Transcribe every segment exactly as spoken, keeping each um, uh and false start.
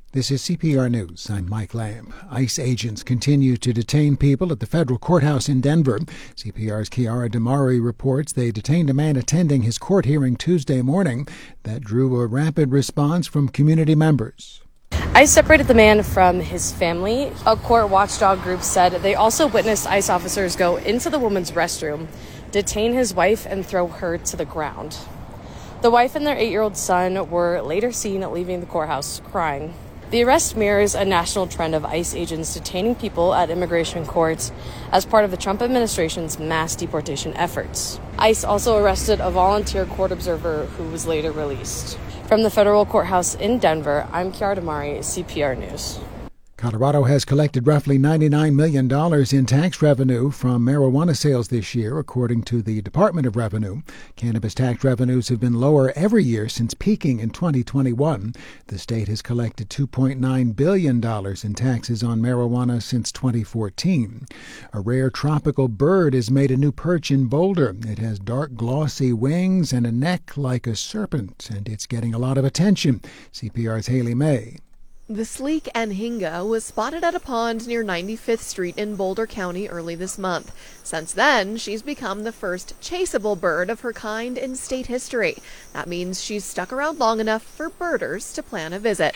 This is C P R News. I'm Mike Lamb. ICE agents continue to detain people at the federal courthouse in Denver. C P R's Kiara Damari reports they detained a man attending his court hearing Tuesday morning that drew a rapid response from community members. ICE separated the man from his family. A court watchdog group said they also witnessed ICE officers go into the woman's restroom, detain his wife, and throw her to the ground. The wife and their eight-year-old son were later seen leaving the courthouse crying. The arrest mirrors a national trend of ICE agents detaining people at immigration courts as part of the Trump administration's mass deportation efforts. ICE also arrested a volunteer court observer who was later released. From the federal courthouse in Denver, I'm Kiara Damari, C P R News. Colorado has collected roughly ninety-nine million dollars in tax revenue from marijuana sales this year, according to the Department of Revenue. Cannabis tax revenues have been lower every year since peaking in twenty twenty-one. The state has collected two point nine billion dollars in taxes on marijuana since twenty fourteen. A rare tropical bird has made a new perch in Boulder. It has dark, glossy wings and a neck like a serpent, and it's getting a lot of attention. C P R's Haley May. The sleek anhinga was spotted at a pond near ninety-fifth Street in Boulder County early this month. Since then, she's become the first chaseable bird of her kind in state history. That means she's stuck around long enough for birders to plan a visit.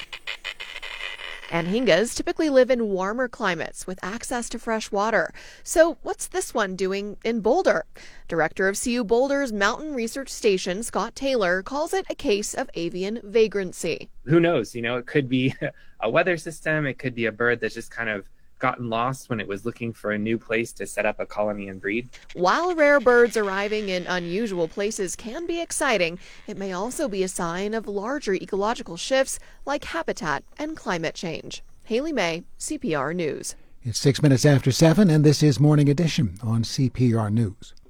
Anhingas typically live in warmer climates with access to fresh water. So what's this one doing in Boulder? Director of C U Boulder's Mountain Research Station, Scott Taylor, calls it a case of avian vagrancy. Who knows? You know, it could be a weather system. It could be a bird that's just kind of gotten lost when it was looking for a new place to set up a colony and breed. While rare birds arriving in unusual places can be exciting, it may also be a sign of larger ecological shifts like habitat and climate change. Haley May, C P R News. It's six minutes after seven, and this is Morning Edition on C P R News.